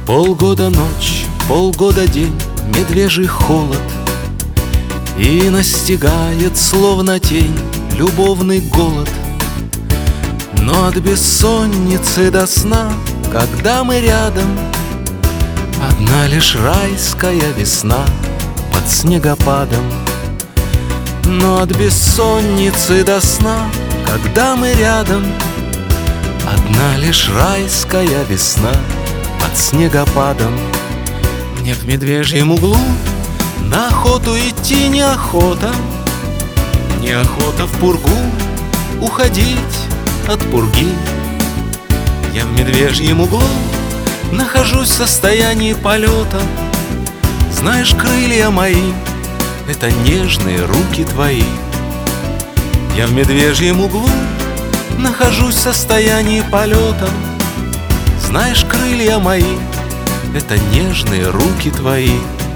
Полгода ночь, полгода день, медвежий холод, и настигает, словно тень, любовный голод. Но от бессонницы до сна, когда мы рядом, одна лишь райская весна под снегопадом. Но от бессонницы до сна, когда мы рядом, одна лишь райская весна под снегопадом. Мне в медвежьем углу на охоту идти неохота, неохота в пургу уходить от пурги. Я в медвежьем углу нахожусь в состоянии полета. Знаешь, крылья мои — это нежные руки твои. Я в медвежьем углу нахожусь в состоянии полета. Знаешь, крылья мои — это нежные руки твои.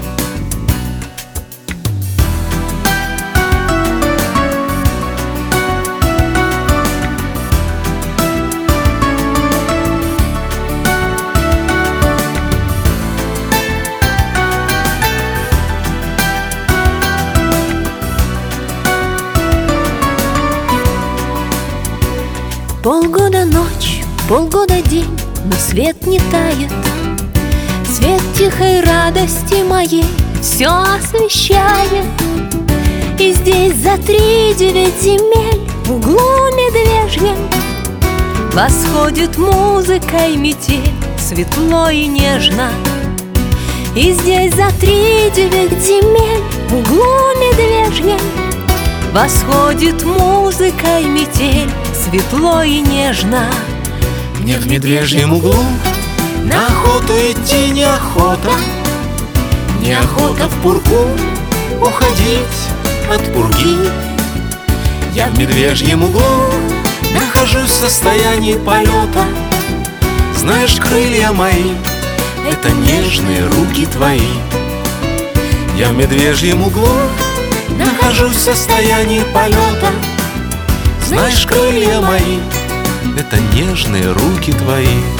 Полгода ночь, полгода день, но свет не тает. Свет тихой радости моей все освещает. И здесь за 3-9 земель в углу медвежьем восходит музыкой метель, светло и нежно. И здесь за 3-9 земель в углу медвежьем восходит музыкой метель, светло и нежно. Мне в медвежьем углу на охоту идти неохота, неохота в пургу уходить от пурги. Я в медвежьем углу нахожусь в состоянии полета. Знаешь, крылья мои — это нежные руки твои. Я в медвежьем углу нахожусь в состоянии полета. Знаешь, крылья мои — это нежные руки твои.